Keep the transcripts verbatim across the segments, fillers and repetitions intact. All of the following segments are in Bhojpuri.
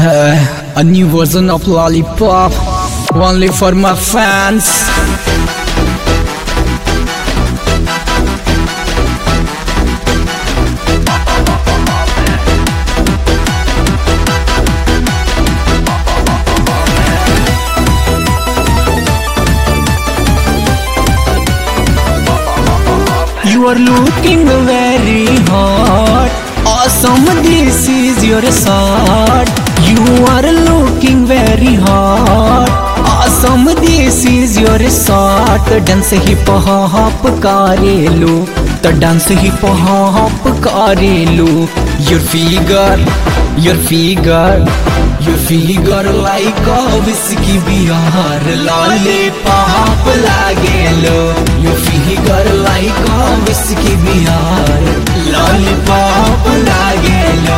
Uh, a new version of Lollipop, only for my fans. You are looking very hot, awesome, this is your shot. You are looking very hot, awesome, this is your shot. Dance hip hop करेलो, तो dance hip hop करेलो. Your figure, your figure, your figure like a whiskey beer, lollipop लागेलो. Your figure like a whiskey beer, lollipop लागेलो.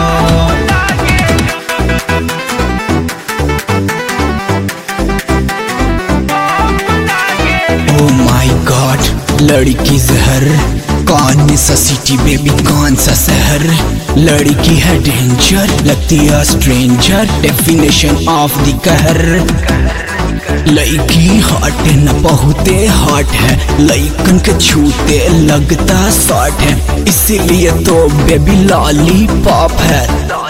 Oh my God, लड़की जहर, कौन सा सिटी बेबी कौन सा शहर. लड़की है डेंजर, लगती है स्ट्रेंजर, डेफिनेशन ऑफ द कहर. लड़की हॉट न बहुते हॉट है, लड़कन के छूते लगता शॉर्ट है, इसीलिए तो बेबी लॉलीपॉप है.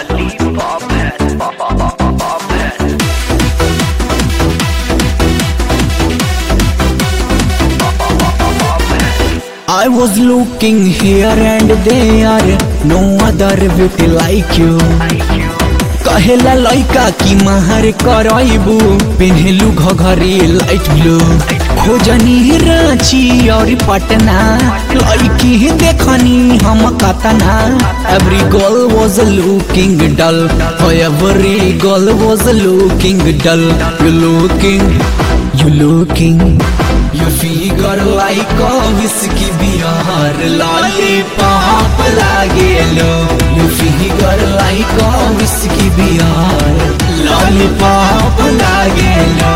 I was looking here and there, no other beauty like you. कहेला लइका की महर करइबू, पेन्हलू घघरी लाइट ब्लू. खोजनी रांची और पटना, लइकी देखनी हम कतना. Every girl was looking dull, oh every girl was looking dull. You looking, you looking, your figure like a whiskey beer, lollipop लागेलो. Your figure like a whiskey beer, lollipop लागेलो.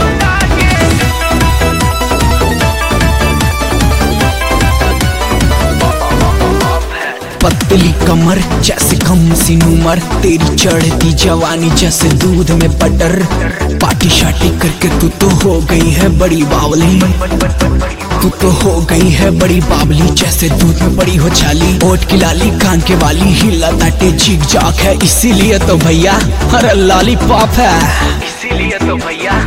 पतली कमर जैसे कम सी उमर, तेरी चढ़ती जवानी जैसे दूध में बटर. पार्टी शार्टी करके तू तो हो गई है बड़ी बावली, तू तो हो गई है बड़ी बावली. जैसे दूध में बड़ी हो छाली, ओट की लाली कान के वाली, हिला ताटे चिक जाक है, इसीलिए तो भैया हर लॉलीपॉप है. इसीलिए तो भैया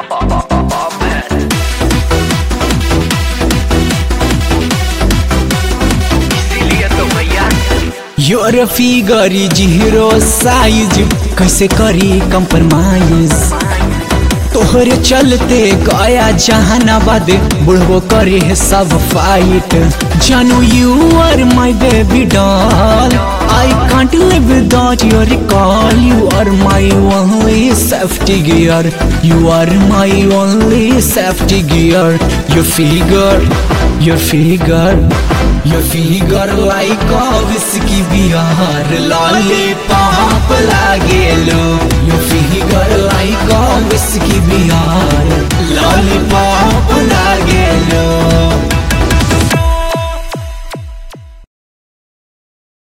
Your figure is hero size, कैसे करी compromise. तोहरे चलते गया जहानाबाद, बुढ़बो करे है सब फाइट. जानू you are my baby doll, I can't live without your call. You are my only safety gear, you are my only safety gear. Your figure, your figure, your figure like a whiskey beer, lollipop लागेलो. Your figure like a whiskey beer,